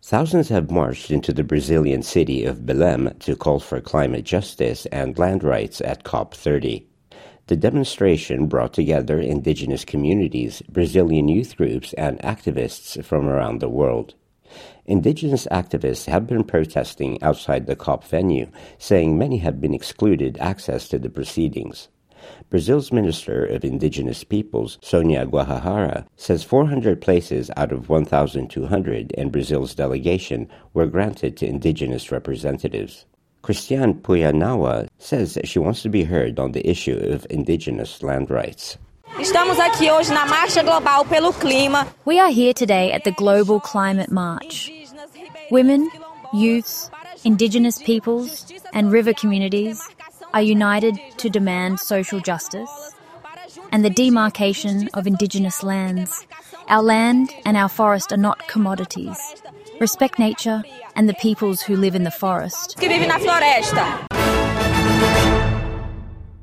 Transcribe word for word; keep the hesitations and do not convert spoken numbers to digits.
Thousands have marched into the Brazilian city of Belém to call for climate justice and land rights at COP thirty. The demonstration brought together indigenous communities, Brazilian youth groups, and activists from around the world. Indigenous activists have been protesting outside the COP venue, saying many have been excluded access to the proceedings. Brazil's Minister of Indigenous Peoples, Sonia Guajajara, says four hundred places out of one thousand two hundred in Brazil's delegation were granted to indigenous representatives. Christiane Puyanawa says that she wants to be heard on the issue of indigenous land rights. Estamos aqui hoje na Marcha Global pelo Clima. We are here today at the Global Climate March. Women, youths, indigenous peoples, and river communities are united to demand social justice and the demarcation of indigenous lands. Our land and our forest are not commodities. Respect nature and the peoples who live in the forest. Que vive na floresta.